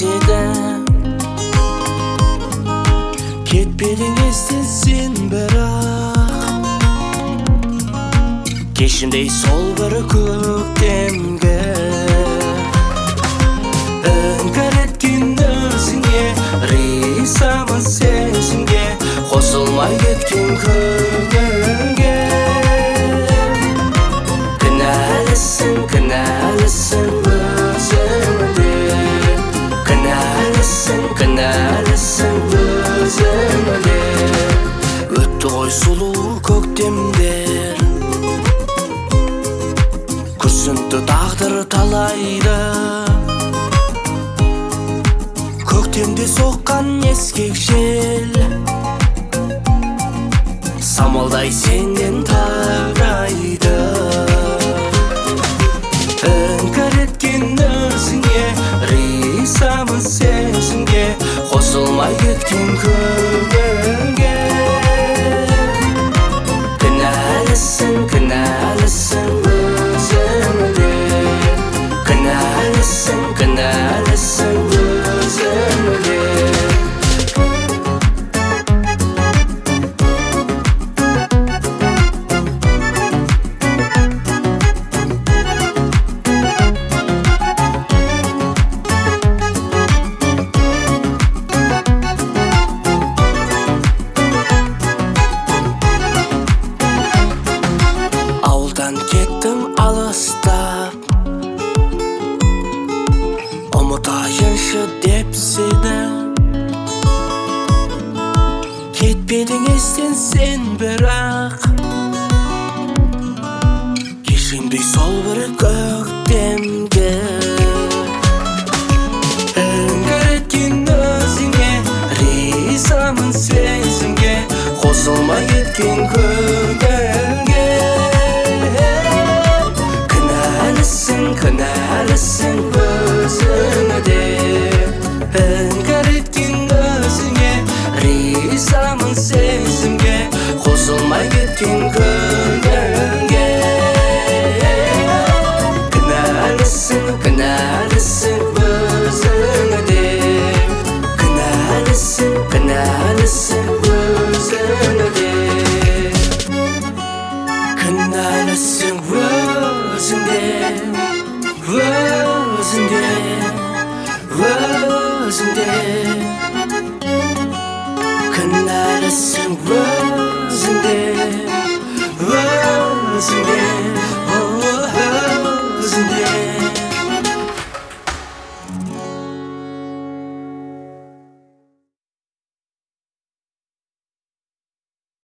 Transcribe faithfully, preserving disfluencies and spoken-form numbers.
депсе де кетпедің естен сен бірақ кешімдей сол бір көктемге іңкәр еткен өзіңе ризамын сезімге қосылмай кеткен көңілге кінәлісің кінәлісің өзіңде кінәлісің кінәлісің өзіңде өтті ғой сұлу көктемдер күрсінді тағдыр талайды көктемде соққан ескек жел самалдай сенен тарайды іңкәр еткен өзіңе ризамын сезімге қосылмай кеткен көңілге кінәлісің кінәлісің өзіңде кінәлісің кінәлісің өзіңде кеттім алыстап ұмытайыншы депседі кетпедің естен сен бірақ кешімдей сол бір көктемге іңкәр еткен өзіңе ризамын сезімге қосылмай кеткен көңілге кінәлісің өзіңде іңкәр еткен өзіңе ризамын сезімге қосылмай кеткен көңілге кінәлісің кінәлісің өзіңде кінәлісің кінәлісің өзіңде кінәлісің өзіңде өзіңде өзіңде кінәлісің өзіңде өзіңде